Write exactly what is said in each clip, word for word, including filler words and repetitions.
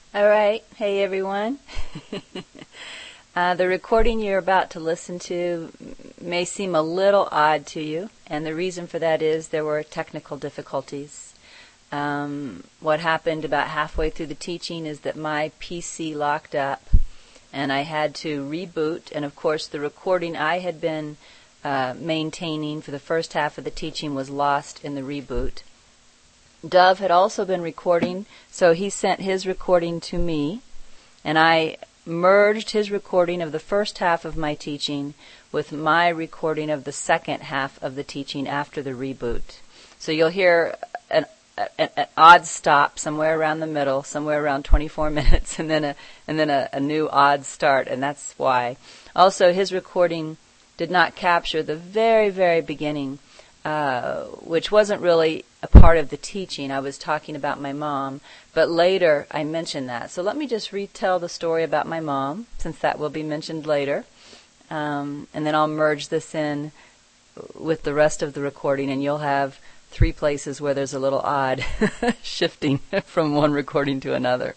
All right. Hey, everyone. uh, the recording you're about to listen to may seem a little odd to you, and the reason for that is there were technical difficulties. Um, what happened about halfway through the teaching is that my P C locked up, and I had to reboot, and of course the recording I had been uh, maintaining for the first half of the teaching was lost in the reboot. Dove had also been recording, so he sent his recording to me, and I merged his recording of the first half of my teaching with my recording of the second half of the teaching after the reboot. So you'll hear an, an, an odd stop somewhere around the middle, somewhere around twenty-four minutes, and then a and then a, a new odd start, and that's why. Also, his recording did not capture the very, very beginning, uh, which wasn't really a part of the teaching. I was talking about my mom, but later I mentioned that. So let me just retell the story about my mom, since that will be mentioned later, um, and then I'll merge this in with the rest of the recording, and you'll have three places where there's a little odd shifting from one recording to another.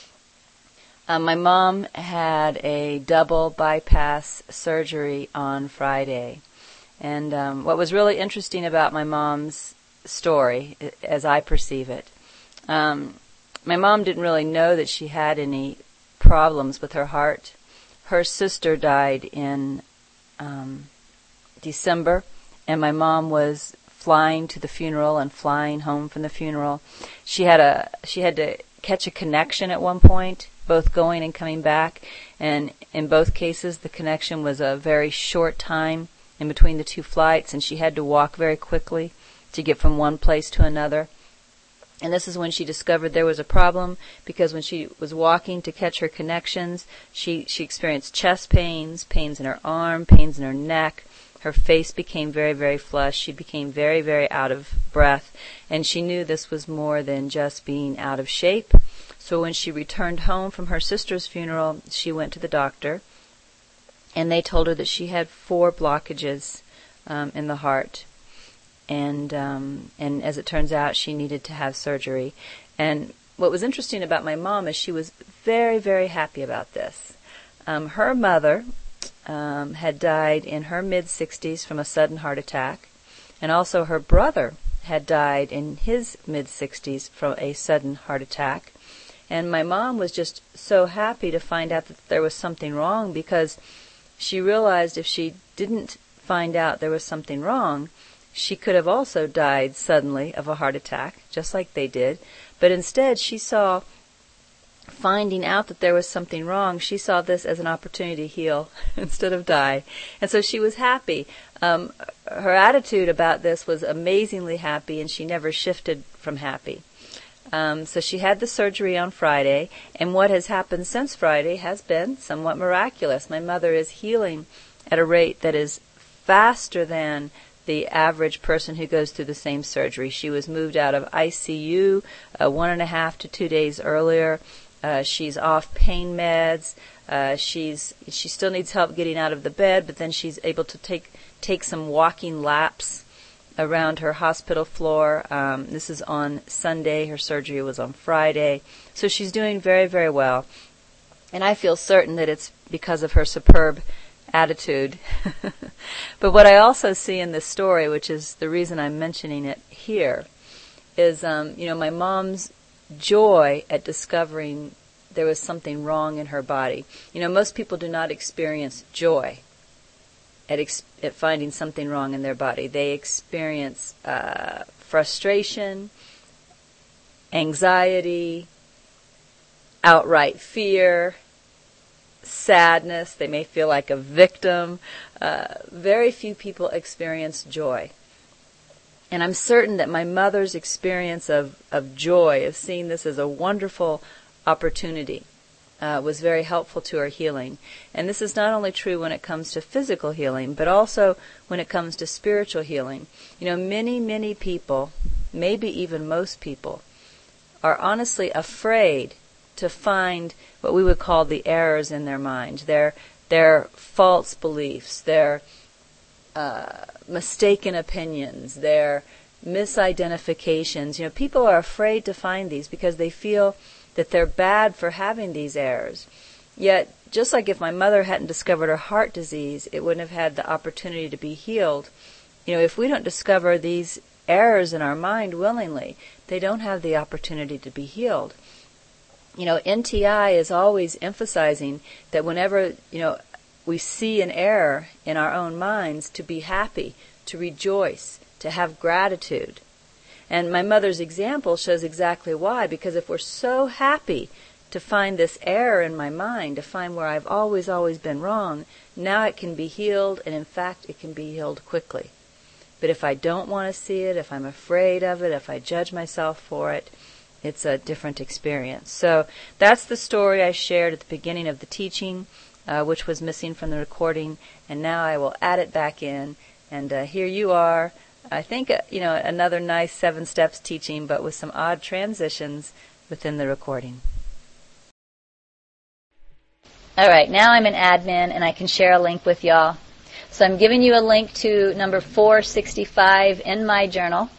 Um, my mom had a double bypass surgery on Friday, and um, what was really interesting about my mom's story, as I perceive it, um, my mom didn't really know that she had any problems with her heart. Her sister died in um, December, and my mom was flying to the funeral and flying home from the funeral. She had a she had to catch a connection at one point, both going and coming back, and in both cases the connection was a very short time in between the two flights, and she had to walk very quickly to get from one place to another. And this is when she discovered there was a problem, because when she was walking to catch her connections, she, she experienced chest pains, pains in her arm, pains in her neck. Her face became very, very flushed. She became very, very out of breath. And she knew this was more than just being out of shape. So when she returned home from her sister's funeral, she went to the doctor, and they told her that she had four blockages um, in the heart. And um, and as it turns out, she needed to have surgery. And what was interesting about my mom is she was very, very happy about this. Um, her mother um, had died in her mid-sixties from a sudden heart attack, and also her brother had died in his mid-sixties from a sudden heart attack. And my mom was just so happy to find out that there was something wrong, because she realized if she didn't find out there was something wrong, she could have also died suddenly of a heart attack, just like they did. But instead, she saw finding out that there was something wrong, she saw this as an opportunity to heal instead of die. And so she was happy. Um, her attitude about this was amazingly happy, and she never shifted from happy. Um, so she had the surgery on Friday, and what has happened since Friday has been somewhat miraculous. My mother is healing at a rate that is faster than the average person who goes through the same surgery. She was moved out of I C U uh, one and a half to two days earlier. Uh, she's off pain meds. Uh, she's she still needs help getting out of the bed, but then she's able to take take some walking laps around her hospital floor. Um, this is on Sunday. Her surgery was on Friday. So she's doing very, very well. And I feel certain that it's because of her superb attitude. But what I also see in this story, which is the reason I'm mentioning it here, is, um, you know, my mom's joy at discovering there was something wrong in her body. You know, most people do not experience joy at, ex- at finding something wrong in their body. They experience uh, frustration, anxiety, outright fear, sadness. They may feel like a victim. Uh, very few people experience joy. And I'm certain that my mother's experience of, of joy, of seeing this as a wonderful opportunity, uh, was very helpful to her healing. And this is not only true when it comes to physical healing, but also when it comes to spiritual healing. You know, many, many people, maybe even most people, are honestly afraid to find what we would call the errors in their mind, their their false beliefs, their uh, mistaken opinions, their misidentifications. You know, people are afraid to find these because they feel that they're bad for having these errors. Yet, just like if my mother hadn't discovered her heart disease, it wouldn't have had the opportunity to be healed. You know, if we don't discover these errors in our mind willingly, they don't have the opportunity to be healed. You know, N T I is always emphasizing that whenever, you know, we see an error in our own minds, to be happy, to rejoice, to have gratitude. And my mother's example shows exactly why, because if we're so happy to find this error in my mind, to find where I've always, always been wrong, now it can be healed, and in fact it can be healed quickly. But if I don't want to see it, if I'm afraid of it, if I judge myself for it, it's a different experience. So that's the story I shared at the beginning of the teaching, uh, which was missing from the recording, and now I will add it back in, and uh, here you are. I think, uh, you know, another nice seven steps teaching, but with some odd transitions within the recording. All right, now I'm an admin, and I can share a link with y'all. So I'm giving you a link to number four sixty-five in my journal.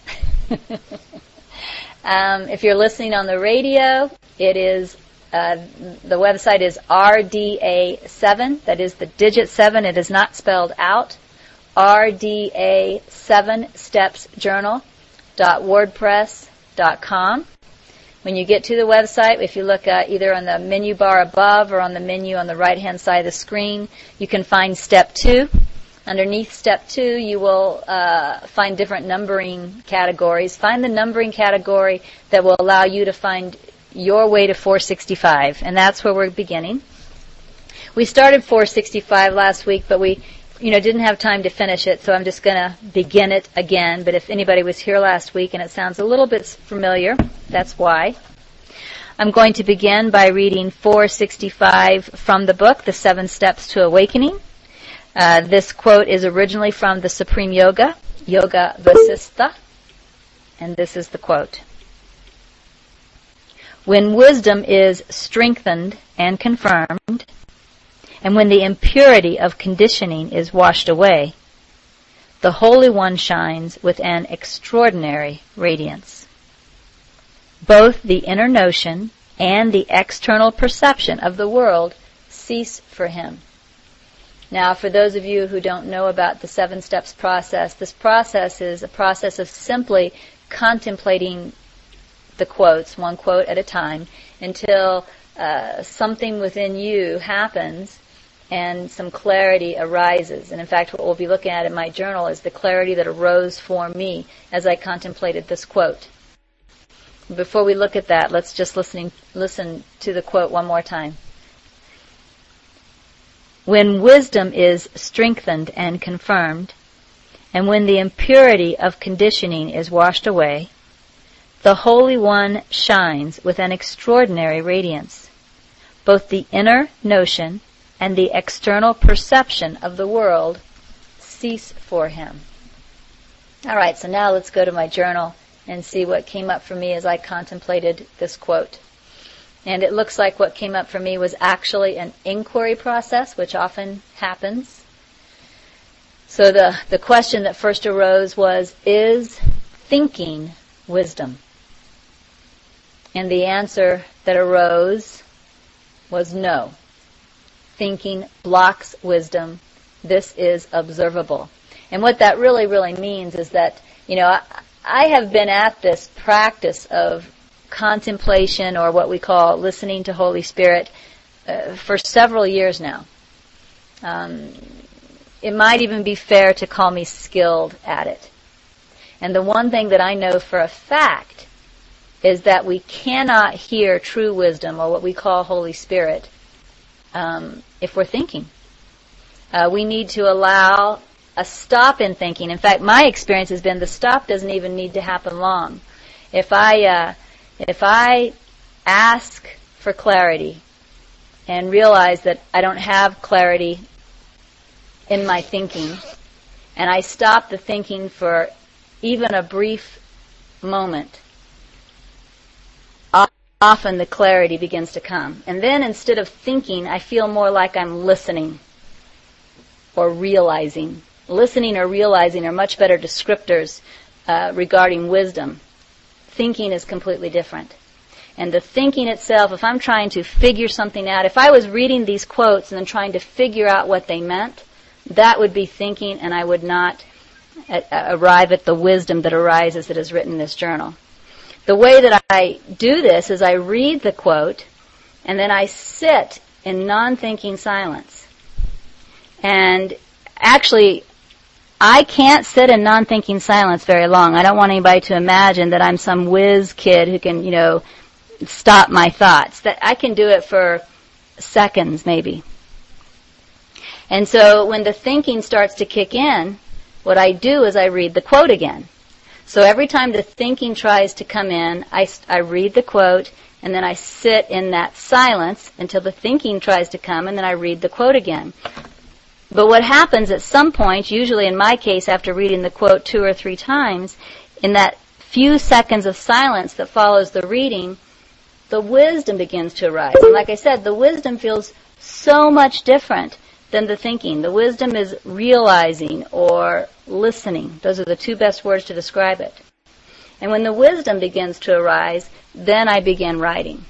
um, if you're listening on the radio, it is uh, the website is R D A seven. That is the digit seven. It is not spelled out. R D A seven steps journal dot wordpress dot com. When you get to the website, if you look uh, either on the menu bar above or on the menu on the right-hand side of the screen, you can find step two. Underneath step two, you will uh, find different numbering categories. Find the numbering category that will allow you to find your way to four sixty-five, and that's where we're beginning. We started four sixty-five last week, but we, you know, didn't have time to finish it, so I'm just going to begin it again. But if anybody was here last week and it sounds a little bit familiar, that's why. I'm going to begin by reading four sixty-five from the book, The Seven Steps to Awakening. Uh, this quote is originally from the Supreme Yoga, Yoga Vasistha, and this is the quote. When wisdom is strengthened and confirmed, and when the impurity of conditioning is washed away, the Holy One shines with an extraordinary radiance. Both the inner notion and the external perception of the world cease for him. Now, for those of you who don't know about the seven steps process, this process is a process of simply contemplating the quotes, one quote at a time, until uh, something within you happens and some clarity arises. And in fact, what we'll be looking at in my journal is the clarity that arose for me as I contemplated this quote. Before we look at that, let's just listening, listen to the quote one more time. When wisdom is strengthened and confirmed, and when the impurity of conditioning is washed away, the Holy One shines with an extraordinary radiance. Both the inner notion and the external perception of the world cease for him. All right, so now let's go to my journal and see what came up for me as I contemplated this quote. And it looks like what came up for me was actually an inquiry process, which often happens. So the, the question that first arose was, is thinking wisdom? And the answer that arose was no. Thinking blocks wisdom. This is observable. And what that really, really means is that, you know, I, I have been at this practice of contemplation, or what we call listening to Holy Spirit, uh, for several years now. Um, it might even be fair to call me skilled at it. And the one thing that I know for a fact is that we cannot hear true wisdom, or what we call Holy Spirit, um, if we're thinking. Uh, we need to allow a stop in thinking. In fact, my experience has been the stop doesn't even need to happen long. If I uh, If I ask for clarity and realize that I don't have clarity in my thinking, and I stop the thinking for even a brief moment, often the clarity begins to come. And then instead of thinking, I feel more like I'm listening or realizing. Listening or realizing are much better descriptors uh, regarding wisdom. Thinking is completely different. And the thinking itself, if I'm trying to figure something out, if I was reading these quotes and then trying to figure out what they meant, that would be thinking, and I would not a- arrive at the wisdom that arises that is written in this journal. The way that I do this is I read the quote, and then I sit in non-thinking silence. And actually, I can't sit in non-thinking silence very long. I don't want anybody to imagine that I'm some whiz kid who can, you know, stop my thoughts. That I can do it for seconds, maybe. And so when the thinking starts to kick in, what I do is I read the quote again. So every time the thinking tries to come in, I, I read the quote, and then I sit in that silence until the thinking tries to come, and then I read the quote again. But what happens at some point, usually in my case after reading the quote two or three times, in that few seconds of silence that follows the reading, the wisdom begins to arise. And like I said, the wisdom feels so much different than the thinking. The wisdom is realizing or listening. Those are the two best words to describe it. And when the wisdom begins to arise, then I begin writing.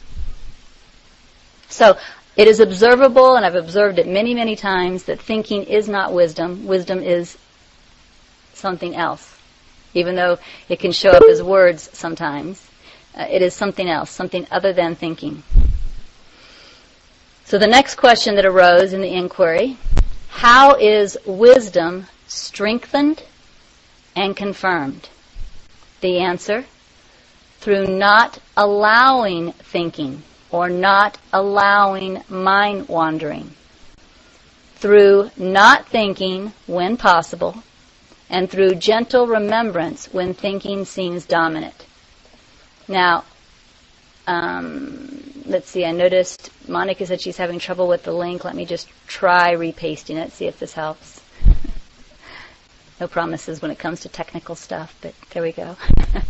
So it is observable, and I've observed it many, many times, that thinking is not wisdom. Wisdom is something else. Even though it can show up as words sometimes, uh, it is something else, something other than thinking. So the next question that arose in the inquiry, how is wisdom strengthened and confirmed? The answer, through not allowing thinking or not allowing mind wandering. Through not thinking when possible, and through gentle remembrance when thinking seems dominant. Now, um, let's see, I noticed Monica said she's having trouble with the link. Let me just try repasting it, see if this helps. No promises when it comes to technical stuff, but there we go.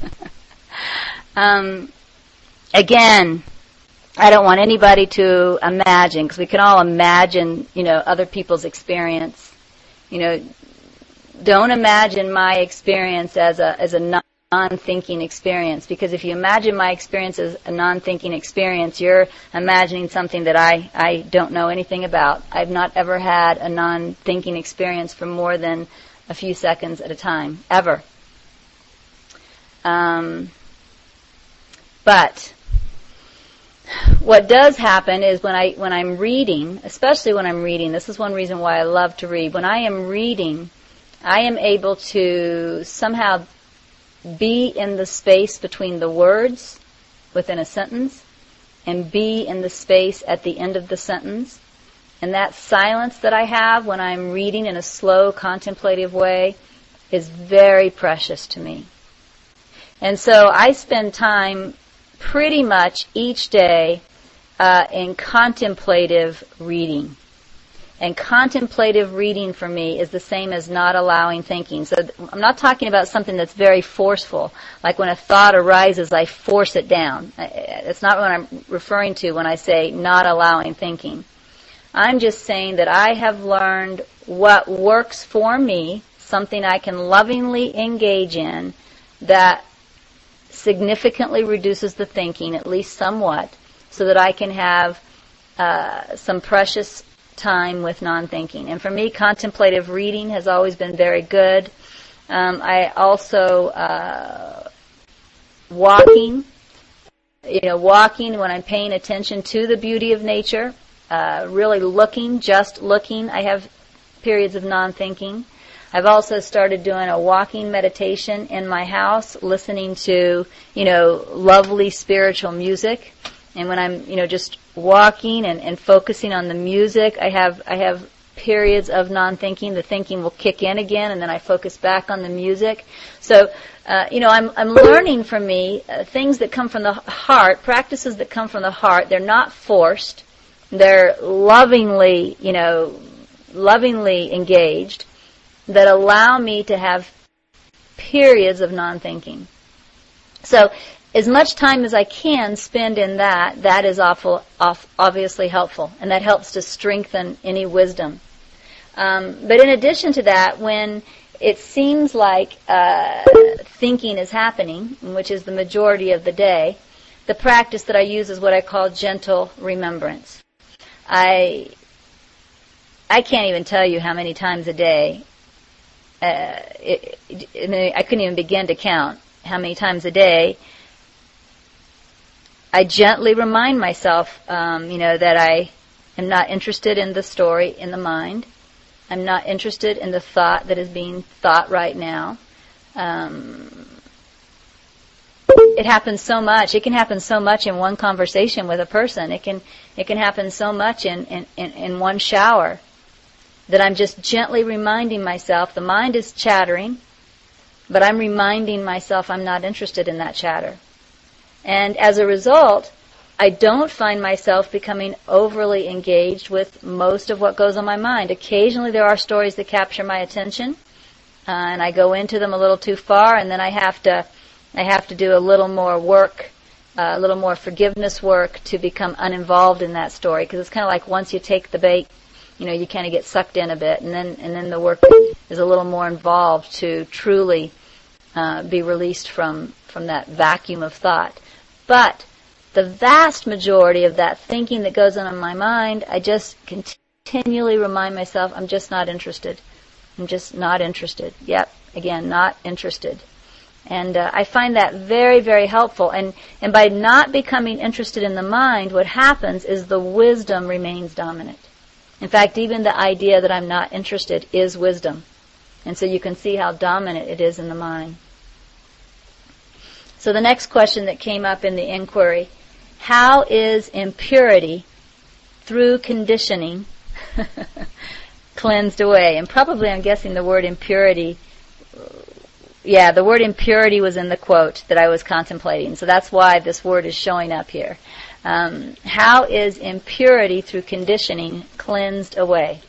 um, again, I don't want anybody to imagine, because we can all imagine, you know, other people's experience. You know, don't imagine my experience as a as a non-thinking experience, because if you imagine my experience as a non-thinking experience, you're imagining something that I, I don't know anything about. I've not ever had a non-thinking experience for more than a few seconds at a time, ever. Um, but what does happen is when I when I'm reading, especially when I'm reading, this is one reason why I love to read. When I am reading, I am able to somehow be in the space between the words within a sentence and be in the space at the end of the sentence. And that silence that I have when I'm reading in a slow, contemplative way is very precious to me. And so I spend time pretty much each day uh, in contemplative reading. And contemplative reading for me is the same as not allowing thinking. So th- I'm not talking about something that's very forceful, like when a thought arises, I force it down. It's not what I'm referring to when I say not allowing thinking. I'm just saying that I have learned what works for me, something I can lovingly engage in that significantly reduces the thinking, at least somewhat, so that I can have uh, some precious time with non-thinking. And for me, contemplative reading has always been very good. Um, I also uh, walking, you know, walking when I'm paying attention to the beauty of nature, uh, really looking, just looking. I have periods of non-thinking. I've also started doing a walking meditation in my house, listening to, you know, lovely spiritual music. And when I'm, you know, just walking and, and focusing on the music, I have I have periods of non-thinking. The thinking will kick in again, and then I focus back on the music. So, uh, you know, I'm I'm learning from me uh, things that come from the heart, practices that come from the heart. They're not forced. They're lovingly, you know, lovingly engaged, that allow me to have periods of non-thinking. So as much time as I can spend in that, that is awful, off, obviously helpful, and that helps to strengthen any wisdom. Um, but in addition to that, when it seems like uh, thinking is happening, which is the majority of the day, the practice that I use is what I call gentle remembrance. I I can't even tell you how many times a day, uh, it, it, I couldn't even begin to count how many times a day I gently remind myself, um, you know, that I am not interested in the story in the mind. I'm not interested in the thought that is being thought right now. Um, it happens so much. It can happen so much in one conversation with a person. It can it can happen so much in, in, in, in one shower that I'm just gently reminding myself, the mind is chattering, but I'm reminding myself I'm not interested in that chatter. And as a result, I don't find myself becoming overly engaged with most of what goes on my mind. Occasionally there are stories that capture my attention, uh, and I go into them a little too far, and then I have to I have to do a little more work, uh, a little more forgiveness work to become uninvolved in that story, because it's kind of like once you take the bait, you know, you kind of get sucked in a bit, and then and then the work is a little more involved to truly uh, be released from, from that vacuum of thought. But the vast majority of that thinking that goes on in my mind, I just continually remind myself, I'm just not interested. I'm just not interested. Yep, again, not interested. And uh, I find that very, very helpful. And, and by not becoming interested in the mind, what happens is the wisdom remains dominant. In fact, even the idea that I'm not interested is wisdom. And so you can see how dominant it is in the mind. So the next question that came up in the inquiry, how is impurity through conditioning cleansed away? And probably I'm guessing the word impurity, yeah, the word impurity was in the quote that I was contemplating. So that's why this word is showing up here. Um, how is impurity through conditioning cleansed away?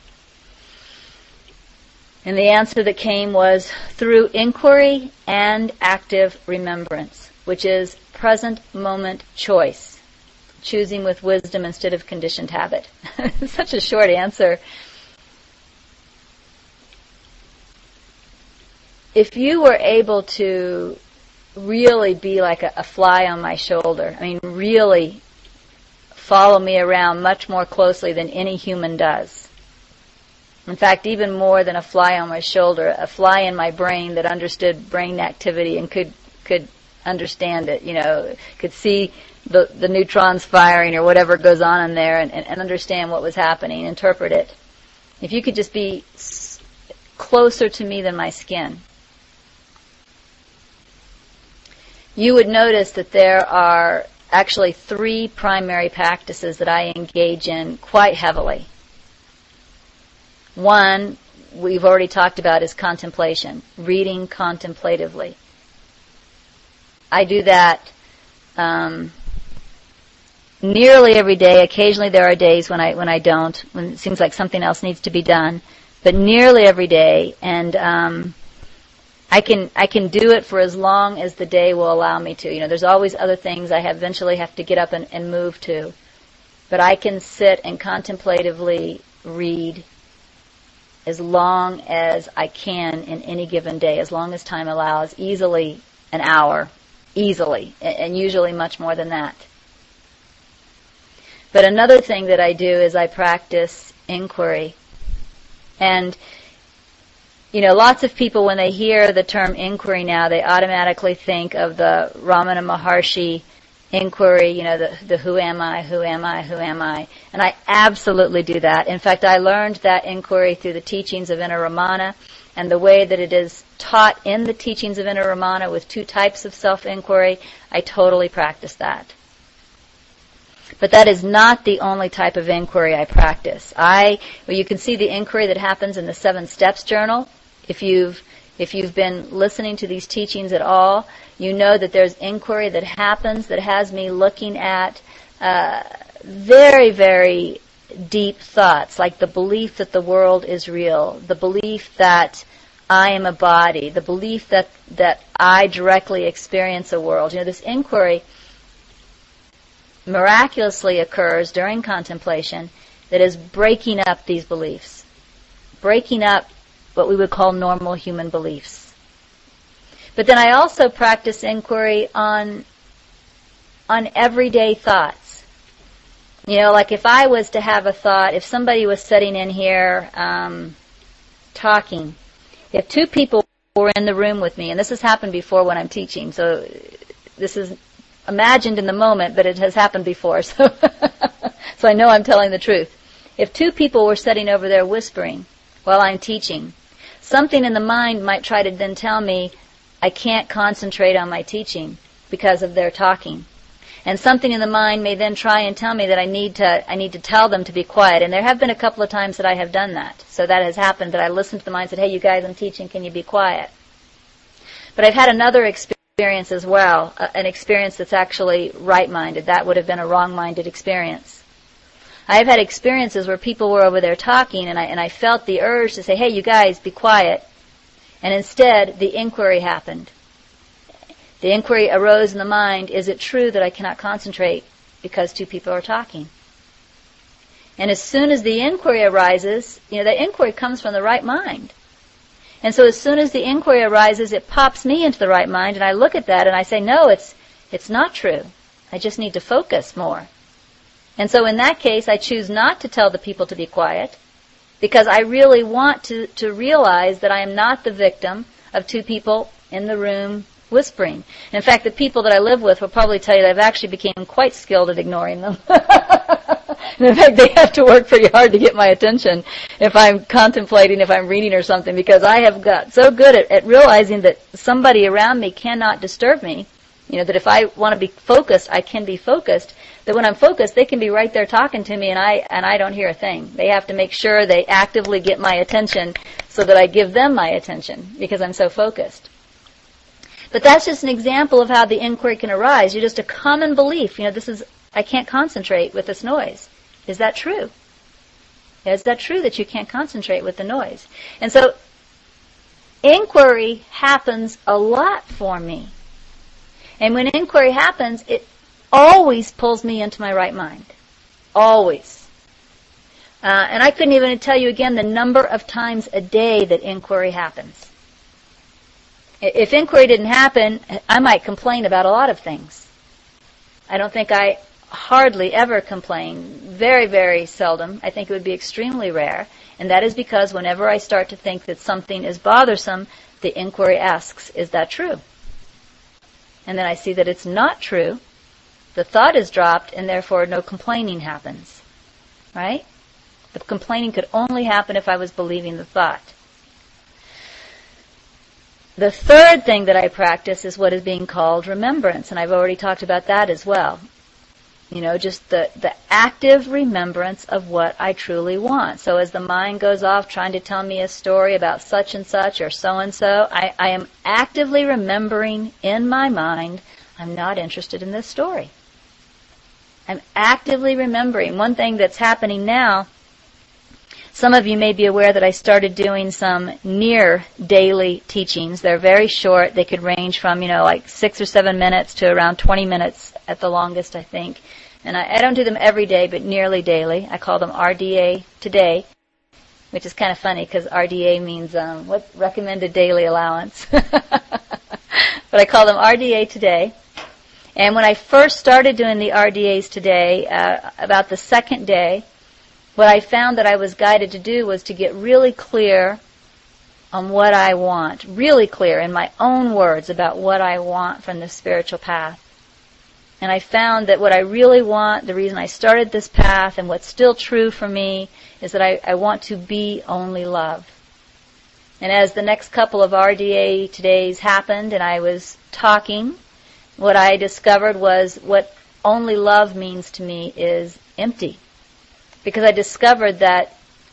And the answer that came was through inquiry and active remembrance, which is present moment choice, choosing with wisdom instead of conditioned habit. Such a short answer. If you were able to really be like a, a fly on my shoulder, I mean really follow me around much more closely than any human does. In fact, even more than a fly on my shoulder, a fly in my brain that understood brain activity and could could understand it, you know, could see the, the neutrons firing or whatever goes on in there and, and, and understand what was happening, interpret it. If you could just be s- closer to me than my skin, you would notice that there are actually three primary practices that I engage in quite heavily. One, we've already talked about, is contemplation, reading contemplatively. I do that um, nearly every day. Occasionally there are days when I when I don't, when it seems like something else needs to be done, but nearly every day. And um, I can I can do it for as long as the day will allow me to. You know, there's always other things I have eventually have to get up and, and move to, but I can sit and contemplatively read as long as I can in any given day, as long as time allows, easily an hour, easily, and usually much more than that. But another thing that I do is I practice inquiry. And, you know, lots of people, when they hear the term inquiry now, they automatically think of the Ramana Maharshi inquiry, you know, the, the who am I, who am I, who am I. And I absolutely do that. In fact, I learned that inquiry through the teachings of Inner Ramana, and the way that it is taught in the teachings of Inner Ramana with two types of self-inquiry, I totally practice that. But that is not the only type of inquiry I practice. I, well, you can see the inquiry that happens in the Seven Steps Journal. If you've If you've been listening to these teachings at all, you know that there's inquiry that happens that has me looking at uh, very, very deep thoughts, like the belief that the world is real, the belief that I am a body, the belief that, that I directly experience a world. You know, this inquiry miraculously occurs during contemplation that is breaking up these beliefs, breaking up what we would call normal human beliefs. But then I also practice inquiry on on everyday thoughts. You know, like if I was to have a thought, if somebody was sitting in here um, talking, if two people were in the room with me, and this has happened before when I'm teaching, so this is imagined in the moment, but it has happened before, so so I know I'm telling the truth. If two people were sitting over there whispering while I'm teaching, something in the mind might try to then tell me I can't concentrate on my teaching because of their talking. And something in the mind may then try and tell me that I need to I need to tell them to be quiet. And there have been a couple of times that I have done that. So that has happened, that I listened to the mind and said, hey, you guys, I'm teaching, can you be quiet? But I've had another experience as well, uh, an experience that's actually right-minded. That would have been a wrong-minded experience. I've had experiences where people were over there talking, and I and I felt the urge to say, hey, you guys, be quiet. And instead, the inquiry happened. The inquiry arose in the mind, is it true that I cannot concentrate because two people are talking? And as soon as the inquiry arises, you know, that inquiry comes from the right mind. And so as soon as the inquiry arises, it pops me into the right mind, and I look at that and I say, no, it's it's not true. I just need to focus more. And so in that case, I choose not to tell the people to be quiet, because I really want to, to realize that I am not the victim of two people in the room whispering. In fact, the people that I live with will probably tell you that I've actually become quite skilled at ignoring them. And in fact, they have to work pretty hard to get my attention if I'm contemplating, if I'm reading or something, because I have got so good at, at realizing that somebody around me cannot disturb me. You know, that if I want to be focused, I can be focused. That when I'm focused, they can be right there talking to me, and I and I don't hear a thing. They have to make sure they actively get my attention so that I give them my attention, because I'm so focused. But that's just an example of how the inquiry can arise. You're just a common belief. You know, this is, I can't concentrate with this noise. Is that true? Is that true that you can't concentrate with the noise? And so, inquiry happens a lot for me. And when inquiry happens, it always pulls me into my right mind. Always. Uh, and I couldn't even tell you again the number of times a day that inquiry happens. If inquiry didn't happen, I might complain about a lot of things. I don't think I hardly ever complain. Very, very seldom. I think it would be extremely rare. And that is because whenever I start to think that something is bothersome, the inquiry asks, is that true? And then I see that it's not true. The thought is dropped, and therefore no complaining happens. Right? The complaining could only happen if I was believing the thought. The third thing that I practice is what is being called remembrance, and I've already talked about that as well. You know, just the, the active remembrance of what I truly want. So as the mind goes off trying to tell me a story about such and such or so-and-so, I, I am actively remembering in my mind, I'm not interested in this story. I'm actively remembering. One thing that's happening now, some of you may be aware that I started doing some near daily teachings. They're very short. They could range from, you know, like six or seven minutes to around twenty minutes at the longest, I think. And I, I don't do them every day, but nearly daily. I call them R D A Today, which is kind of funny because R D A means um, what recommended daily allowance. But I call them R D A Today. And when I first started doing the R D As today, uh, about the second day, what I found that I was guided to do was to get really clear on what I want, really clear in my own words about what I want from the spiritual path. And I found that what I really want, the reason I started this path and what's still true for me, is that I, I want to be only love. And as the next couple of R D A Todays happened and I was talking, what I discovered was what only love means to me is empty. Because I discovered that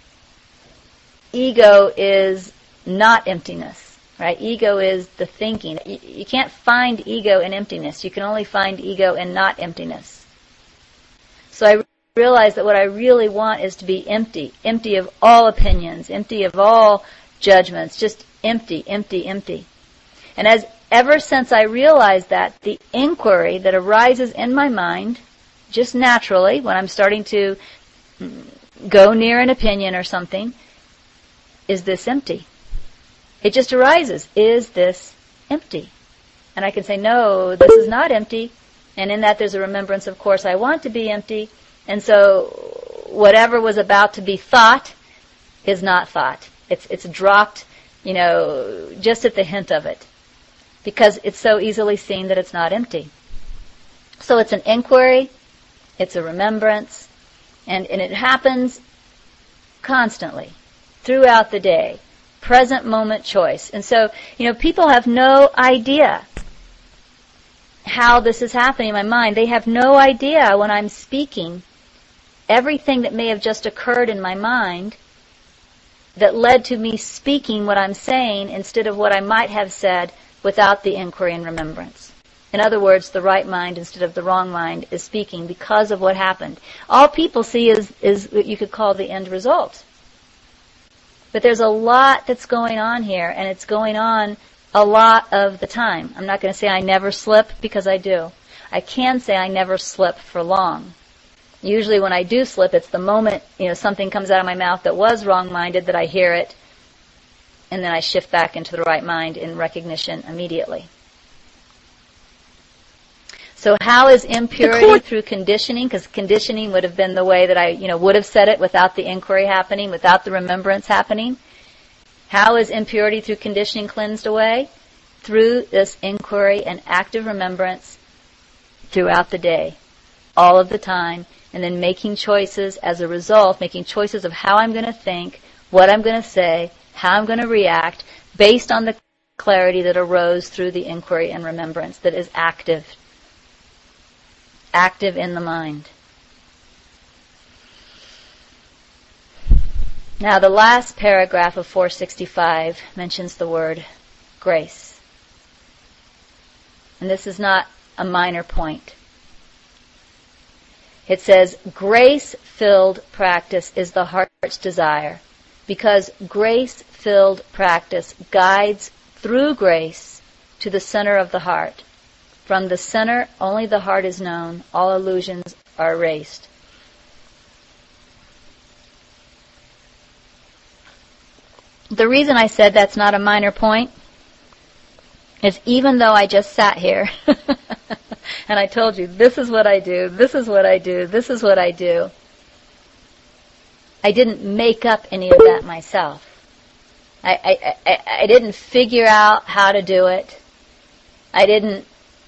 ego is not emptiness, right? Ego is the thinking. You, you can't find ego in emptiness. You can only find ego in not emptiness. So I realized that what I really want is to be empty, empty of all opinions, empty of all judgments, just empty, empty, empty. And as ever since I realized that, the inquiry that arises in my mind, just naturally, when I'm starting to go near an opinion or something, is this empty? It just arises. Is this empty? And I can say, no, this is not empty. And in that there's a remembrance, of course, I want to be empty. And so whatever was about to be thought is not thought. It's it's dropped, you know, just at the hint of it. Because it's so easily seen that it's not empty. So it's an inquiry, it's a remembrance, and, and it happens constantly, throughout the day. Present moment choice. And so, you know, people have no idea how this is happening in my mind. They have no idea when I'm speaking everything that may have just occurred in my mind that led to me speaking what I'm saying instead of what I might have said without the inquiry and remembrance. In other words, the right mind instead of the wrong mind is speaking because of what happened. All people see is, is what you could call the end result. But there's a lot that's going on here, and it's going on a lot of the time. I'm not going to say I never slip, because I do. I can say I never slip for long. Usually when I do slip, it's the moment, you know, something comes out of my mouth that was wrong-minded, that I hear it, and then I shift back into the right mind in recognition immediately. So how is impurity through conditioning? Because conditioning would have been the way that I, you know, would have said it without the inquiry happening, without the remembrance happening. How is impurity through conditioning cleansed away? Through this inquiry and active remembrance throughout the day, all of the time, and then making choices as a result, making choices of how I'm going to think, what I'm going to say, how I'm going to react, based on the clarity that arose through the inquiry and remembrance that is active. Active in the mind. Now the last paragraph of four sixty-five mentions the word grace. And this is not a minor point. It says, grace-filled practice is the heart's desire, because grace-filled practice guides through grace to the center of the heart. From the center, only the heart is known. All illusions are erased. The reason I said that's not a minor point is even though I just sat here and I told you, this is what I do, this is what I do, this is what I do, I didn't make up any of that myself. I, I, I, I didn't figure out how to do it. I didn't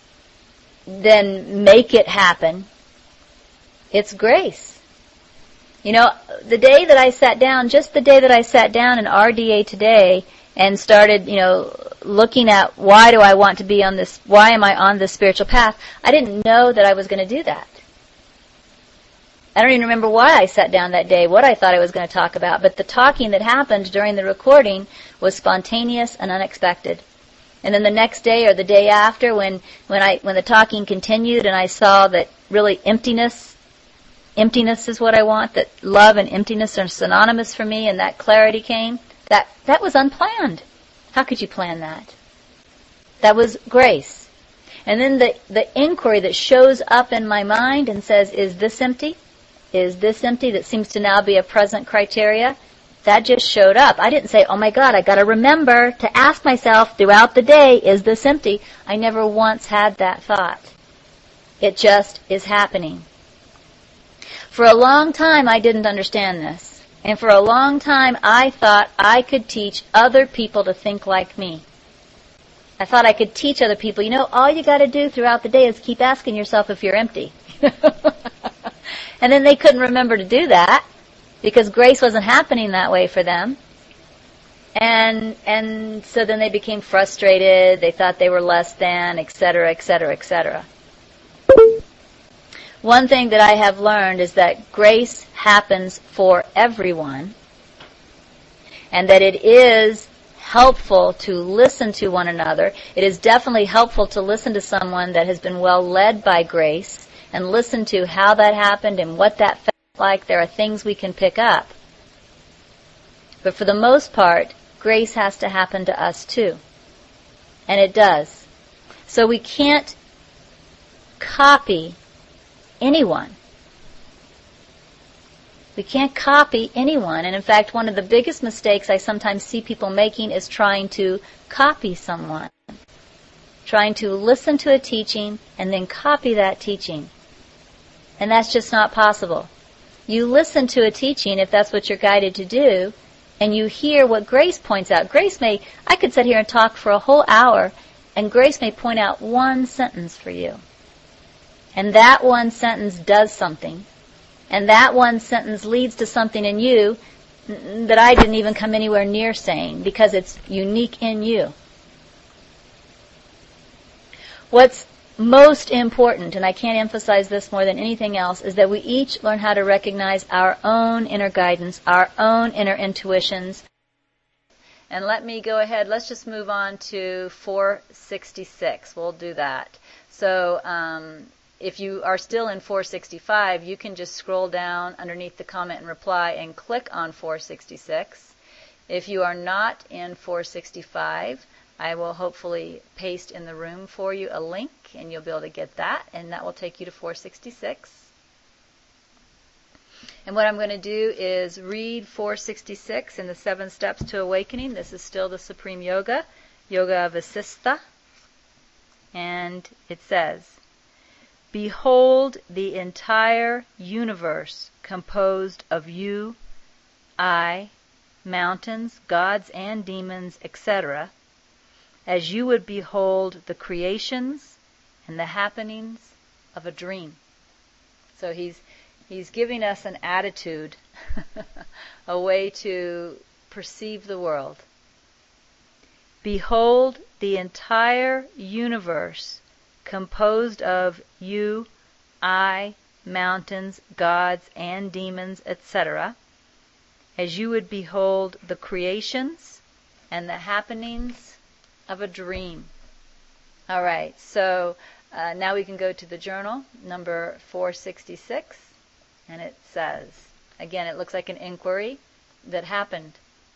then make it happen. It's grace. You know, the day that I sat down, just the day that I sat down in R D A today and started, you know, looking at why do I want to be on this, why am I on this spiritual path, I didn't know that I was going to do that. I don't even remember why I sat down that day, what I thought I was going to talk about, but the talking that happened during the recording was spontaneous and unexpected. And then the next day or the day after, when, when I when the talking continued and I saw that really emptiness, emptiness is what I want, that love and emptiness are synonymous for me, and that clarity came, that, that was unplanned. How could you plan that? That was grace. And then the, the inquiry that shows up in my mind and says, is this empty? Is this empty? That seems to now be a present criteria. That just showed up. I didn't say, oh my God, I got to remember to ask myself throughout the day, is this empty? I never once had that thought. It just is happening. For a long time, I didn't understand this. And for a long time, I thought I could teach other people to think like me. I thought I could teach other people, you know, all you got to do throughout the day is keep asking yourself if you're empty. And then they couldn't remember to do that, because grace wasn't happening that way for them. And and so then they became frustrated, they thought they were less than, et cetera, et cetera, et cetera. One thing that I have learned is that grace happens for everyone, and that it is helpful to listen to one another. It is definitely helpful to listen to someone that has been well led by grace and listen to how that happened and what that felt like. There are things we can pick up. But for the most part, grace has to happen to us too. And it does. So we can't copy anyone. We can't copy anyone. And in fact, one of the biggest mistakes I sometimes see people making is trying to copy someone. trying to listen to a teaching and then copy that teaching. And that's just not possible. You listen to a teaching if that's what you're guided to do, and you hear what Grace points out. Grace may, I could sit here and talk for a whole hour, and Grace may point out one sentence for you. And that one sentence does something. And that one sentence leads to something in you that I didn't even come anywhere near saying, because it's unique in you. What's most important, and I can't emphasize this more than anything else, is that we each learn how to recognize our own inner guidance, our own inner intuitions. And let me go ahead, let's just move on to four sixty-six. We'll do that. So um, if you are still in four sixty-five, you can just scroll down underneath the comment and reply and click on four sixty-six. If you are not in four sixty-five, I will hopefully paste in the room for you a link, and you'll be able to get that, and that will take you to four sixty-six. And what I'm going to do is read four sixty-six in the Seven Steps to Awakening. This is still the Supreme Yoga, Yoga Vasistha. And it says, "Behold the entire universe composed of you, I, mountains, gods and demons, et cetera, as you would behold the creations and the happenings of a dream." So he's he's giving us an attitude, a way to perceive the world. Behold the entire universe composed of you, I, mountains, gods and demons, et cetera, as you would behold the creations and the happenings of a dream. All right, so uh, now we can go to the journal, number four sixty-six, and it says, again, it looks like an inquiry that happened.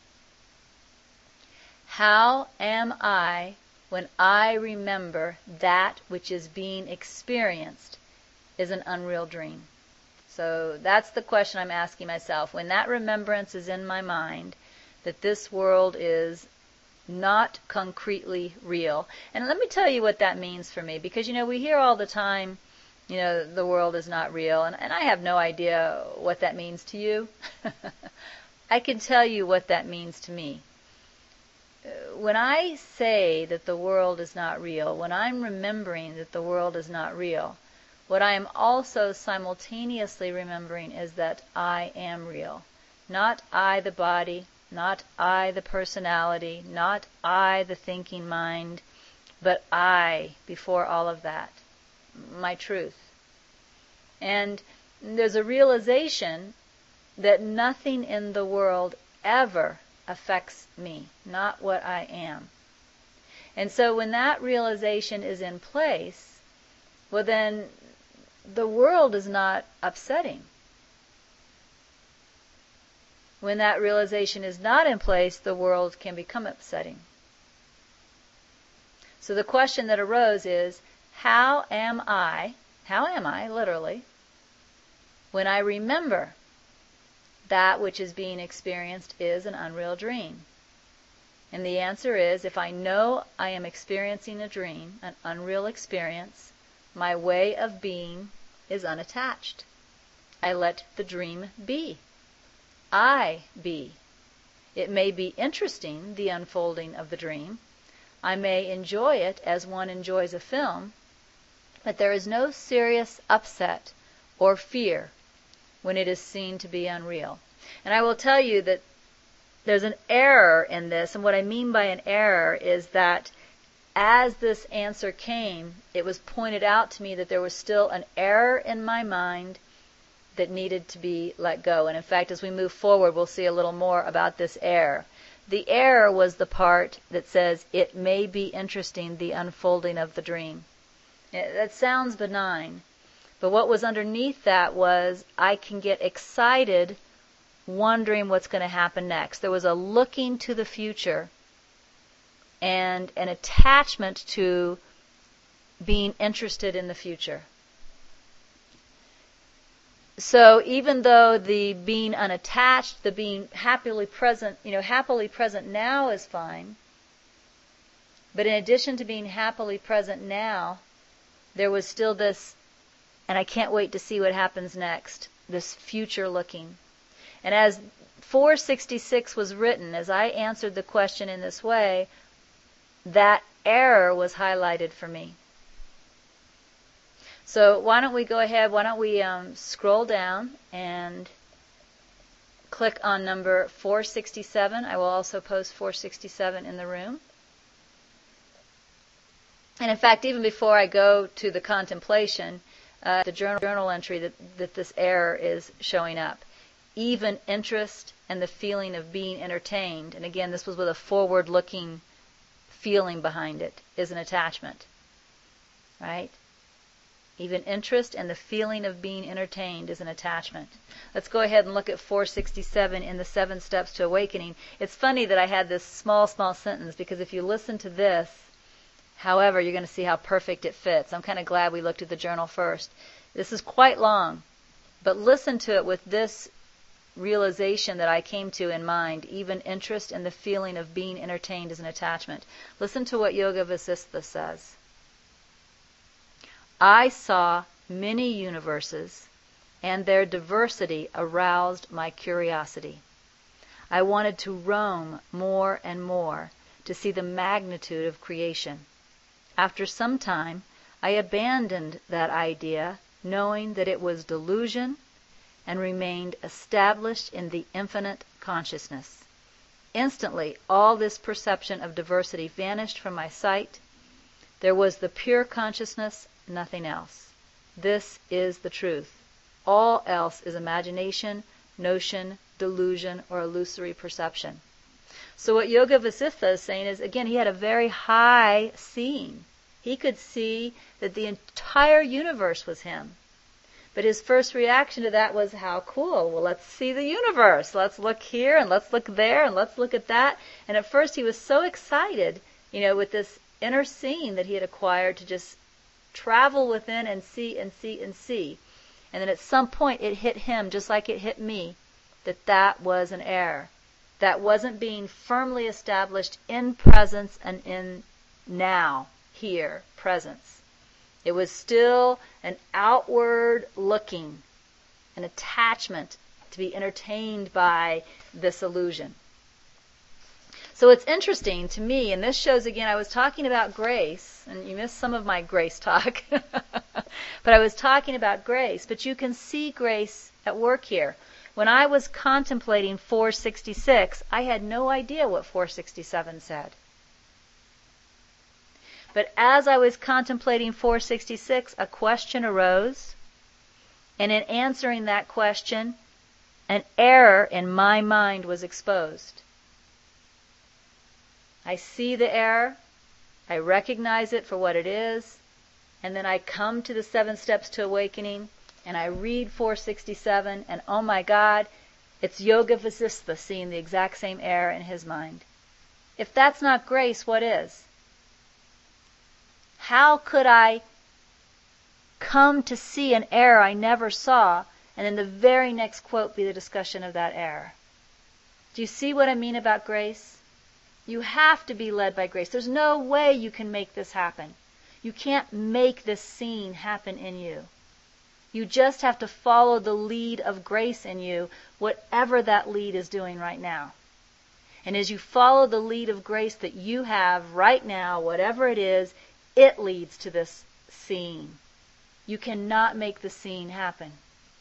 How am I when I remember that which is being experienced is an unreal dream? So that's the question I'm asking myself. When that remembrance is in my mind, that this world is not concretely real. And let me tell you what that means for me, because, you know, we hear all the time, you know, the world is not real, and, and I have no idea what that means to you. I can tell you what that means to me. When I say that the world is not real, when I'm remembering that the world is not real, what I am also simultaneously remembering is that I am real. Not I, the body, not I, the personality, not I, the thinking mind, but I, before all of that, my truth. And there's a realization that nothing in the world ever affects me, not what I am. And so when that realization is in place, well then the world is not upsetting. When that realization is not in place, the world can become upsetting. So the question that arose is, how am I, how am I, literally, when I remember that which is being experienced is an unreal dream? And the answer is, if I know I am experiencing a dream, an unreal experience, my way of being is unattached. I let the dream be. I be. It may be interesting, the unfolding of the dream. I may enjoy it as one enjoys a film, but there is no serious upset or fear when it is seen to be unreal. And I will tell you that there's an error in this, and what I mean by an error is that as this answer came, it was pointed out to me that there was still an error in my mind that needed to be let go. And in fact, as we move forward, we'll see a little more about this error. The error was the part that says, it may be interesting, the unfolding of the dream. That sounds benign, but what was underneath that was, I can get excited wondering what's going to happen next. There was a looking to the future and an attachment to being interested in the future. So even though the being unattached, the being happily present, you know, happily present now is fine, But in addition to being happily present now, there was still this, and I can't wait to see what happens next, this future looking. And as four sixty-six was written, as I answered the question in this way, that error was highlighted for me. So why don't we go ahead, why don't we um, scroll down and click on number four sixty-seven. I will also post four sixty-seven in the room. And in fact, even before I go to the contemplation, uh, the journal, journal entry that, that this error is showing up. Even interest and the feeling of being entertained, and again, this was with a forward-looking feeling behind it, is an attachment. Right? Even interest and the feeling of being entertained is an attachment. Let's go ahead and look at four sixty-seven in the Seven Steps to Awakening. It's funny that I had this small, small sentence, because if you listen to this, however, you're going to see how perfect it fits. I'm kind of glad we looked at the journal first. This is quite long, but listen to it with this realization that I came to in mind. Even interest and the feeling of being entertained is an attachment. Listen to what Yoga Vasistha says. I saw many universes, and their diversity aroused my curiosity. I wanted to roam more and more to see the magnitude of creation. After some time, I abandoned that idea, knowing that it was delusion, and remained established in the infinite consciousness. Instantly, all this perception of diversity vanished from my sight. There was the pure consciousness, nothing else. This is the truth. All else is imagination, notion, delusion, or illusory perception. So what Yoga Vasistha is saying is, again, he had a very high seeing. He could see that the entire universe was him. But his first reaction to that was, how cool. Well, let's see the universe. Let's look here, and let's look there, and let's look at that. And at first he was so excited, you know, with this inner seeing that he had acquired, to just travel within and see and see and see. And then at some point it hit him, just like it hit me, that that was an error. That wasn't being firmly established in presence and in now, here, presence. It was still an outward looking, an attachment to be entertained by this illusion. So it's interesting to me, and this shows again, I was talking about grace, and you missed some of my grace talk, but I was talking about grace, but you can see grace at work here. When I was contemplating four sixty-six, I had no idea what four sixty-seven said. But as I was contemplating four sixty-six, a question arose, and in answering that question, an error in my mind was exposed. I see the error, I recognize it for what it is, and then I come to the Seven Steps to Awakening, and I read four sixty-seven, and oh my God, it's Yoga Vasistha seeing the exact same error in his mind. If that's not grace, what is? How could I come to see an error I never saw, and then the very next quote be the discussion of that error? Do you see what I mean about grace? You have to be led by grace. There's no way you can make this happen. You can't make this scene happen in you. You just have to follow the lead of grace in you, whatever that lead is doing right now. And as you follow the lead of grace that you have right now, whatever it is, it leads to this scene. You cannot make the scene happen.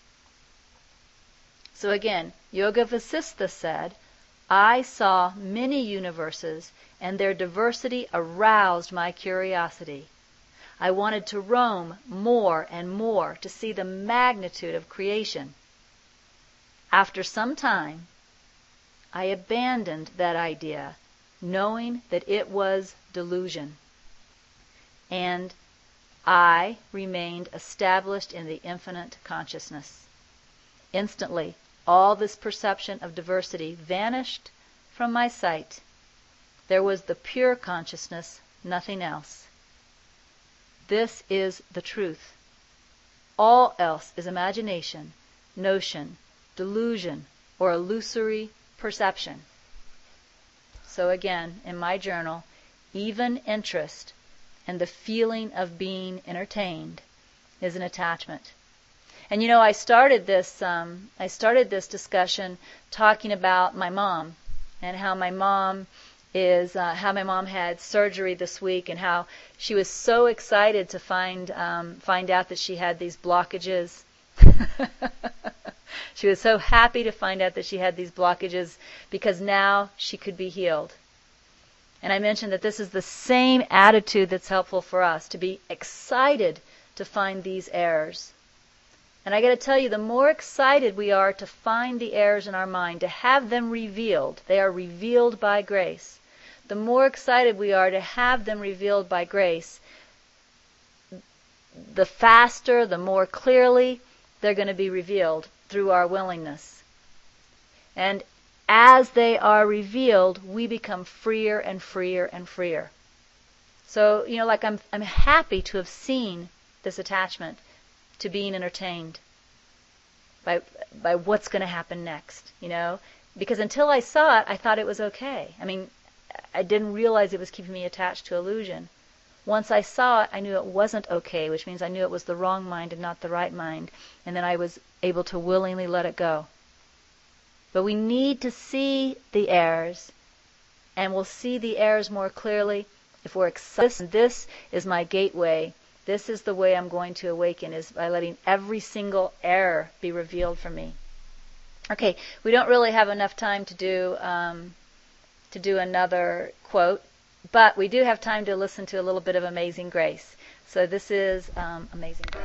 So again, Yoga Vasistha said, I saw many universes, and their diversity aroused my curiosity. I wanted to roam more and more to see the magnitude of creation. After some time, I abandoned that idea, knowing that it was delusion. And I remained established in the infinite consciousness. Instantly, all this perception of diversity vanished from my sight. There was the pure consciousness, nothing else. This is the truth. All else is imagination, notion, delusion, or illusory perception. So again, in my journal, even interest, and the feeling of being entertained is an attachment. And you know, I started this um, I started this discussion talking about my mom and how my mom is uh, how my mom had surgery this week and how she was so excited to find um, find out that she had these blockages. She was so happy to find out that she had these blockages because now she could be healed. And I mentioned that this is the same attitude that's helpful for us, to be excited to find these errors. And I got to tell you, the more excited we are to find the errors in our mind, to have them revealed, they are revealed by grace. The more excited we are to have them revealed by grace, the faster, the more clearly they're going to be revealed through our willingness. And as they are revealed, we become freer and freer and freer. So, you know, like I'm I'm happy to have seen this attachment to being entertained by by what's going to happen next, you know? Because until I saw it, I thought it was okay. I mean, I didn't realize it was keeping me attached to illusion. Once I saw it, I knew it wasn't okay, which means I knew it was the wrong mind and not the right mind, and then I was able to willingly let it go. But we need to see the errors, and we'll see the errors more clearly if we're excited. This is my gateway. This is the way I'm going to awaken, is by letting every single error be revealed for me. Okay, we don't really have enough time to do um, to do another quote, but we do have time to listen to a little bit of Amazing Grace. So this is um, Amazing Grace.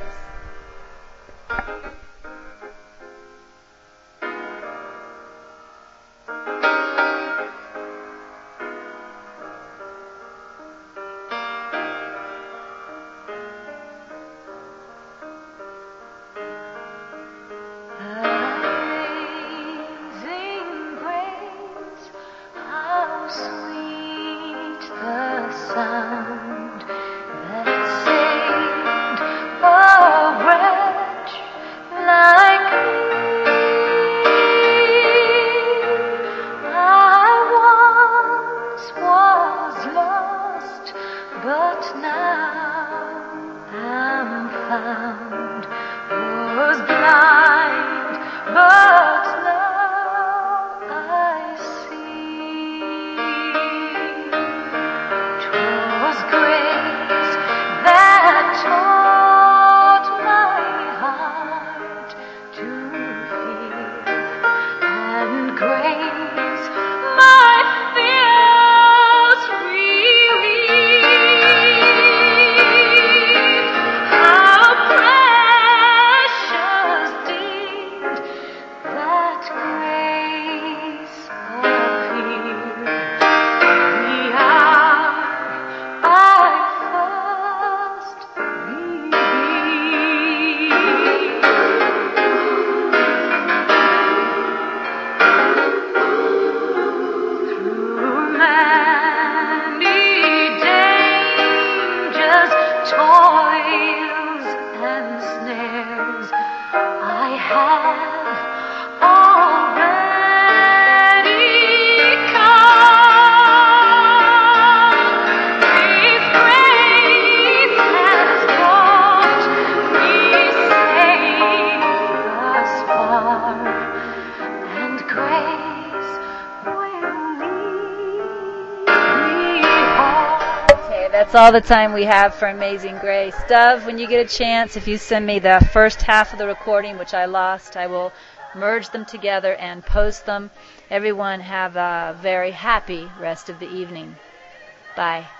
That's all the time we have for Amazing Grace. Dove, when you get a chance, if you send me the first half of the recording, which I lost, I will merge them together and post them. Everyone have a very happy rest of the evening. Bye.